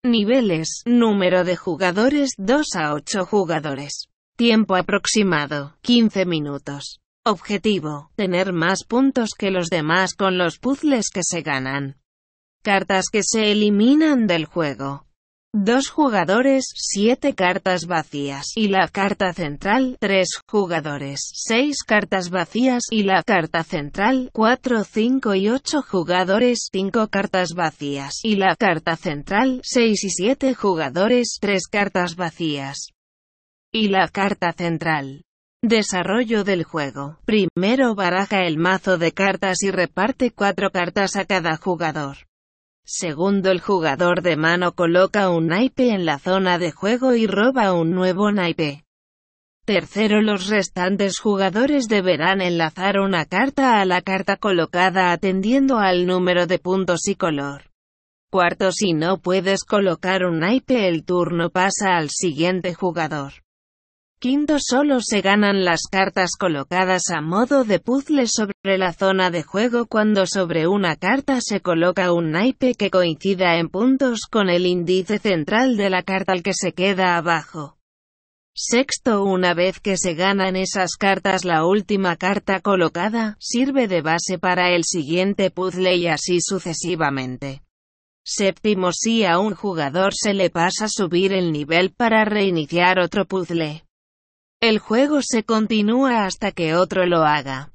Niveles, número de jugadores 2 a 8 jugadores. Tiempo aproximado, 15 minutos. Objetivo, tener más puntos que los demás con los puzzles que se ganan. Cartas que se eliminan del juego. 2 jugadores, 7 cartas vacías, y la carta central, 3 jugadores, 6 cartas vacías, y la carta central, 4, 5 y 8 jugadores, 5 cartas vacías, y la carta central, 6 y 7 jugadores, 3 cartas vacías, y la carta central. Desarrollo del juego. Primero baraja el mazo de cartas y reparte 4 cartas a cada jugador. Segundo, el jugador de mano coloca un naipe en la zona de juego y roba un nuevo naipe. Tercero, los restantes jugadores deberán enlazar una carta a la carta colocada atendiendo al número de puntos y color. Cuarto, si no puedes colocar un naipe, el turno pasa al siguiente jugador. Quinto, solo se ganan las cartas colocadas a modo de puzzle sobre la zona de juego cuando sobre una carta se coloca un naipe que coincida en puntos con el índice central de la carta al que se queda abajo. Sexto, una vez que se ganan esas cartas, la última carta colocada sirve de base para el siguiente puzzle y así sucesivamente. Séptimo, si a un jugador se le pasa subir el nivel para reiniciar otro puzzle. El juego se continúa hasta que otro lo haga.